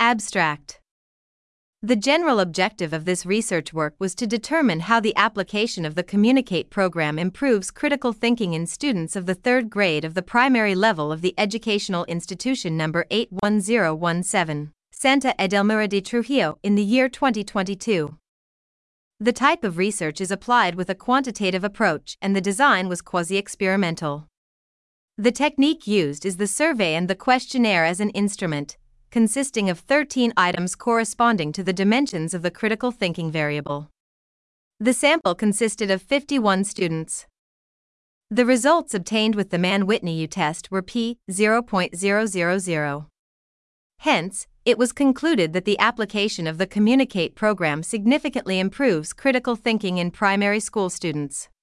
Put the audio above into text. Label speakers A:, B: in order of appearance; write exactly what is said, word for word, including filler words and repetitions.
A: Abstract. The general objective of this research work was to determine how the application of the Communicate program improves critical thinking in students of the third grade of the primary level of the educational institution number eight one zero one seven, Santa Edelmira de Trujillo, in the year twenty twenty-two. The type of research is applied with a quantitative approach, and the design was quasi-experimental. The technique used is the survey and the questionnaire as an instrument, consisting of thirteen items corresponding to the dimensions of the critical thinking variable. The sample consisted of fifty-one students. The results obtained with the Mann-Whitney U test were p zero point zero zero zero. Hence, it was concluded that the application of the Communicate program significantly improves critical thinking in primary school students.